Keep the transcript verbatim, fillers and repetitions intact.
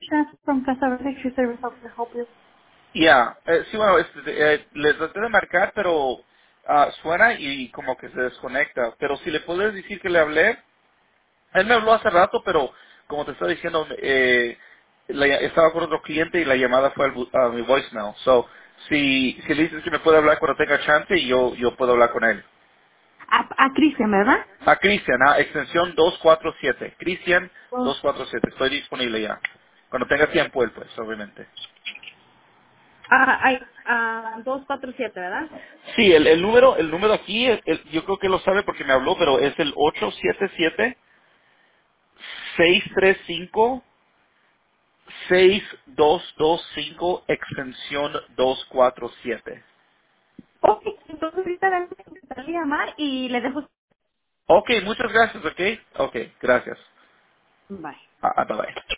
Chef from Casa Verde Tree Service. How can I help you? Ya, eh, sí, bueno, este, eh, le traté de marcar, pero ah, suena y como que se desconecta. Pero si le puedes decir que le hablé, él me habló hace rato, pero como te estaba diciendo, eh, la- estaba con otro cliente y la llamada fue al bu- a mi voicemail. So, si, si le dices que me puede hablar cuando tenga chance, y yo, yo puedo hablar con él. A, a Cristian, ¿verdad? A Cristian, a extensión dos cuatro siete. Cristian Dos. dos cuatro siete. Estoy disponible ya. Cuando tenga tiempo él, pues, obviamente. Ah, ay, ah, dos, cuatro, siete, ¿verdad? Sí, el, el número, el número aquí, el- el- yo creo que lo sabe porque me habló, pero es el ocho siete siete, seis tres cinco, seis dos dos cinco extensión dos cuatro siete. Ok, entonces ahorita le voy a intentar llamar y le dejo. Ok, muchas gracias, ok. Ok, gracias. Bye. Ah, ah, bye bye.